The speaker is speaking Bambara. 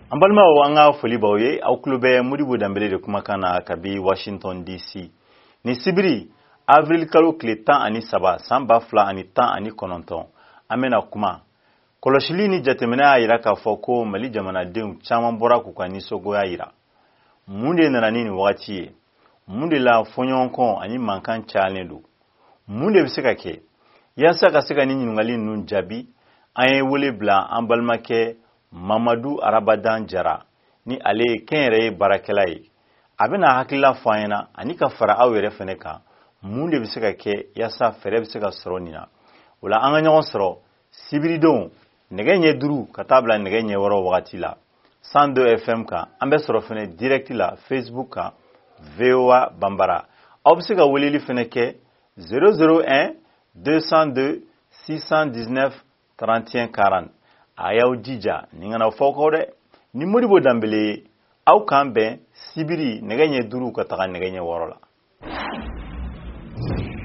Ambalma wanga foli bawye au klube Modibo Dambele de kumakana kabi Washington DC. Ni sibiri avril kalo kile 10 ani saba samba fla ani 10 ani kononton. Amena kuma. Koloshili ni jatemena ayira ka foko Mali jamanadenw caman bɔra k'u ka nisɔngoya yira. Mun de nana ni wagati ye? Mun de la fɔɲɔgɔnkɔ ani mankan cayalen don? Mun de bɛ se ka kɛ? Yasa ka se ka ni ɲininkali ninnu jaabi, an ye wele bila an balimakɛ Mamadu Arabadan Jara ni ale ye kɛnyɛrɛye baarakɛla ye. A bɛna hakilila fɔ an ɲɛna ani ka fara aw yɛrɛ fɛnɛ kan mun de bɛ se ka kɛ yasa fɛɛrɛ bɛ se ka sɔrɔ nin na. O la an ka ɲɔgɔn sɔrɔ sibiridenw nɛgɛ ɲɛ 5 ka taa bila nɛgɛ ɲɛ 6 wagati la 102 FM kan an bɛ sɔrɔ fɛnɛ direct la Facebook kan VOA Bambara. Aw bɛ se ka weleli fɛnɛ kɛ 001 202 619 31 40. A y'aw jija ni kana fɔ kɔ dɛ ni Modibo Dambele ye aw kan bɛn sibiri nɛgɛ ɲɛ 5 ka taga nɛgɛ ɲɛ 6 la.